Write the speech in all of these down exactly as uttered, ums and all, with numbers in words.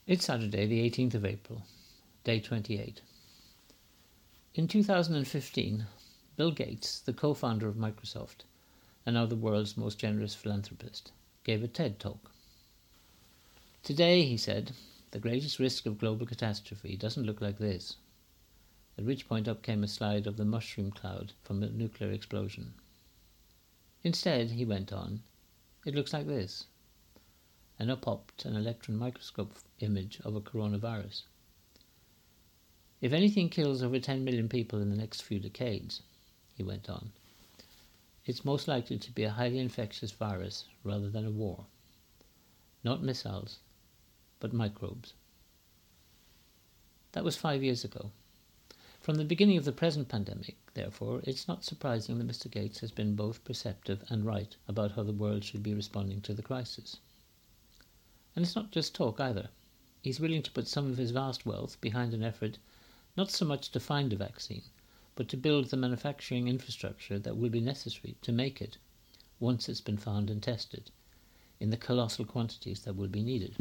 It's Saturday, the eighteenth of April, day twenty-eight. In two thousand fifteen, Bill Gates, the co-founder of Microsoft, and now the world's most generous philanthropist, gave a TED talk. Today, he said, the greatest risk of global catastrophe doesn't look like this. At which point up came a slide of the mushroom cloud from a nuclear explosion. Instead, he went on, it looks like this. And up popped an electron microscope image of a coronavirus. If anything kills over ten million people in the next few decades, he went on, it's most likely to be a highly infectious virus rather than a war. Not missiles, but microbes. That was five years ago. From the beginning of the present pandemic, therefore, it's not surprising that Mister Gates has been both perceptive and right about how the world should be responding to the crisis. And it's not just talk either. He's willing to put some of his vast wealth behind an effort not so much to find a vaccine, but to build the manufacturing infrastructure that will be necessary to make it, once it's been found and tested, in the colossal quantities that will be needed.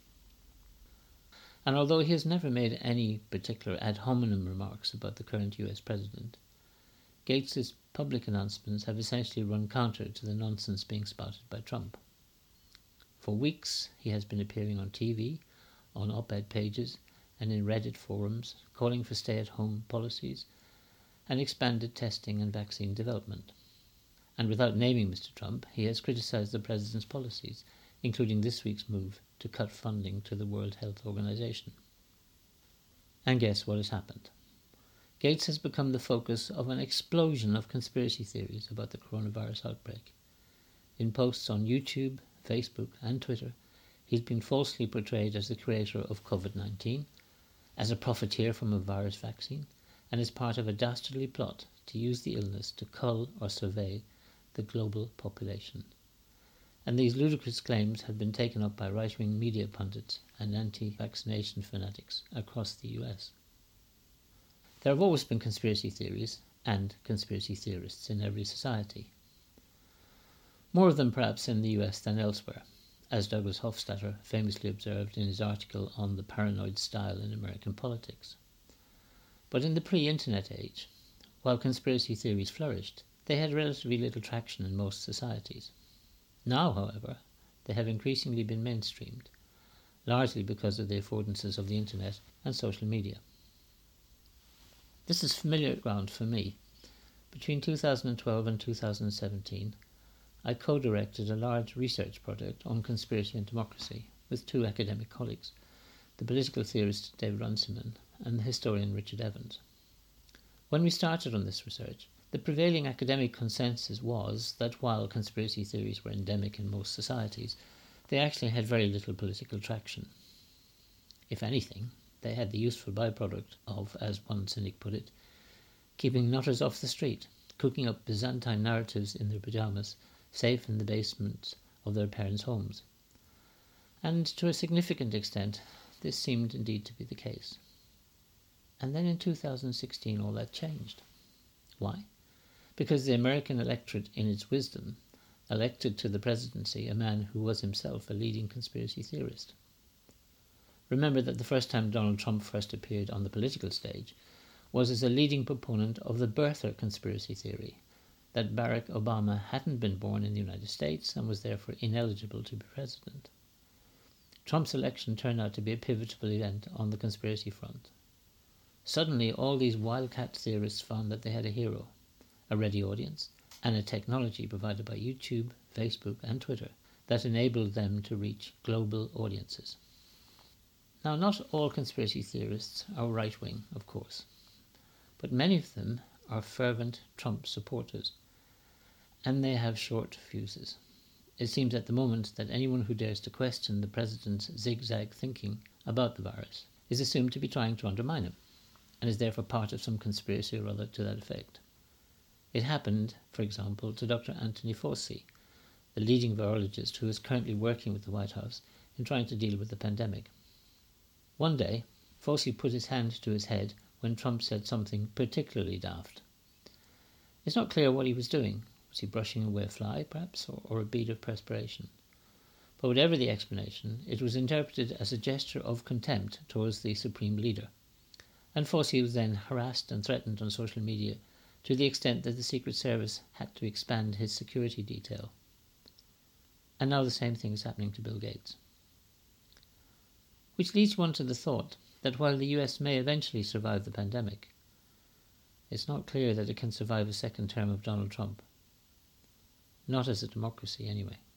And although he has never made any particular ad hominem remarks about the current U S president, Gates's public announcements have essentially run counter to the nonsense being spouted by Trump. For weeks, he has been appearing on T V, on op-ed pages, and in Reddit forums, calling for stay-at-home policies and expanded testing and vaccine development. And without naming Mister Trump, he has criticised the president's policies, including this week's move to cut funding to the World Health Organization. And guess what has happened? Gates has become the focus of an explosion of conspiracy theories about the coronavirus outbreak. In posts on YouTube, Facebook and Twitter, he's been falsely portrayed as the creator of COVID nineteen, as a profiteer from a virus vaccine, and as part of a dastardly plot to use the illness to cull or survey the global population. And these ludicrous claims have been taken up by right-wing media pundits and anti-vaccination fanatics across the U S. There have always been conspiracy theories and conspiracy theorists in every society. More of them perhaps in the U S than elsewhere, as Douglas Hofstadter famously observed in his article on the paranoid style in American politics. But in the pre-internet age, while conspiracy theories flourished, they had relatively little traction in most societies. Now, however, they have increasingly been mainstreamed, largely because of the affordances of the internet and social media. This is familiar ground for me. Between two thousand twelve and two thousand seventeen, I co-directed a large research project on conspiracy and democracy with two academic colleagues, the political theorist David Runciman and the historian Richard Evans. When we started on this research, the prevailing academic consensus was that while conspiracy theories were endemic in most societies, they actually had very little political traction. If anything, they had the useful byproduct of, as one cynic put it, keeping nutters off the street, cooking up Byzantine narratives in their pyjamas, safe in the basements of their parents' homes. And to a significant extent, this seemed indeed to be the case. And then in two thousand sixteen all that changed. Why? Because the American electorate, in its wisdom, elected to the presidency a man who was himself a leading conspiracy theorist. Remember that the first time Donald Trump first appeared on the political stage was as a leading proponent of the birther conspiracy theory, that Barack Obama hadn't been born in the United States and was therefore ineligible to be president. Trump's election turned out to be a pivotal event on the conspiracy front. Suddenly, all these wildcat theorists found that they had a hero, a ready audience, and a technology provided by YouTube, Facebook and Twitter that enabled them to reach global audiences. Now, not all conspiracy theorists are right-wing, of course, but many of them are fervent Trump supporters, and they have short fuses. It seems at the moment that anyone who dares to question the president's zigzag thinking about the virus is assumed to be trying to undermine him, and is therefore part of some conspiracy or other to that effect. It happened, for example, to Doctor Anthony Fauci, the leading virologist who is currently working with the White House in trying to deal with the pandemic. One day, Fauci put his hand to his head when Trump said something particularly daft. It's not clear what he was doing. Was he brushing away a fly, perhaps, or, or a bead of perspiration? But whatever the explanation, it was interpreted as a gesture of contempt towards the supreme leader, and Fauci was then harassed and threatened on social media to the extent that the Secret Service had to expand his security detail. And now the same thing is happening to Bill Gates. Which leads one to the thought that while the U S may eventually survive the pandemic, it's not clear that it can survive a second term of Donald Trump. Not as a democracy, anyway.